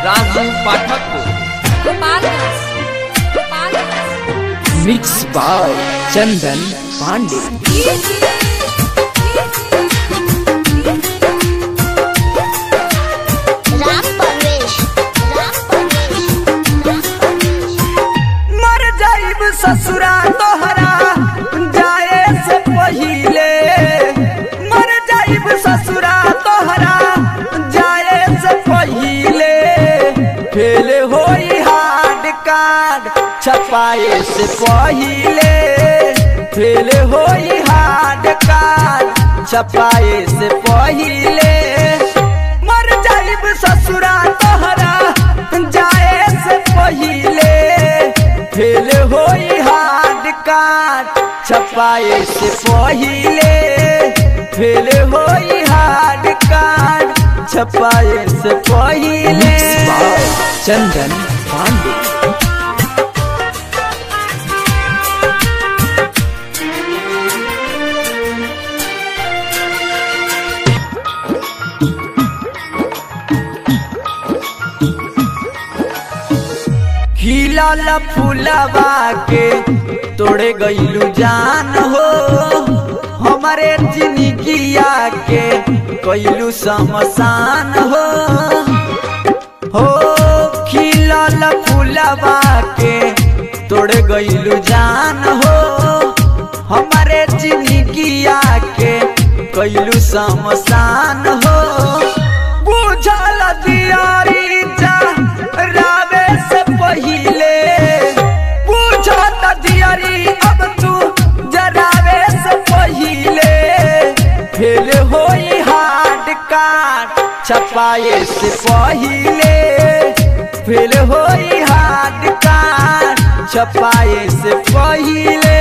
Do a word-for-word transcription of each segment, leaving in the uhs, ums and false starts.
राजू पाठक को mix by Chandan Pandey. Ram Parvesh Ram Parvesh मर जाइब ससुरा तोहरा जाए से पहिले, मर जाइब ससुरा तोहरा जाए से पहिले, फेल होई हार्ड कार्ड छपाए से पहिले, फेल होई हार्ड कार्ड छपाए से पहिले, मर जाइब ससुरा तोहरा जाए से पहिले, फेल होई हार्ड कार्ड छपाए से पहिले, फेल होई हार्ड कार्ड छपाए से पहिले। Mix by Chandan Pandey. खिलल फूलवा के तोड़े गईलू जान हो, हमारे जिंदगिया के कईलू शमशान हो। हो खिलल फूलवा के तोड़े गईलू जान हो, हमारे जिंदगिया के कईलू शमशान हो। बुझल दियारी जा रावे से पहिले, बुझल दियारी अब तू जरावे से पहिले, फेल होई हार्ड कार्ड छपाए से पहिले, फेल होई हार्ड कार्ड छपाए से पहिले।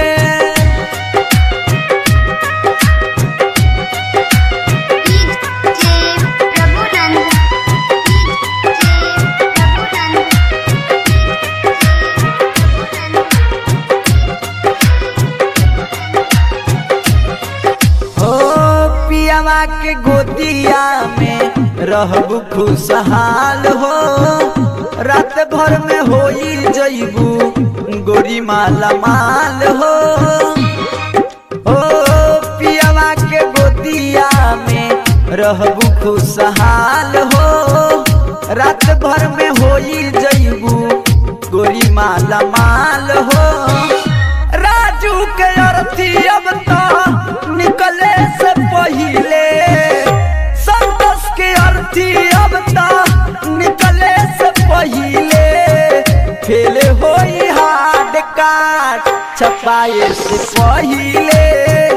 पियावा के गोदिया में रहबू खुशहाल हो, रात भर में होई जईबू गोरी माला माल हो। ओ पियावा के गोदिया में रहबू खुशहाल हो, रात भर में होई जईबू गोरी माला माल हो। राजू के अर्थी अब तो निकले से पहिले, संतोष के अर्थी अब तो निकले से पहिले, फेल होई हार्ड कार्ड छपाए से पहिले,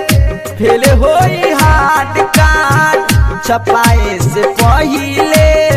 फेल होई हार्ड कार्ड छपाए से पहिले।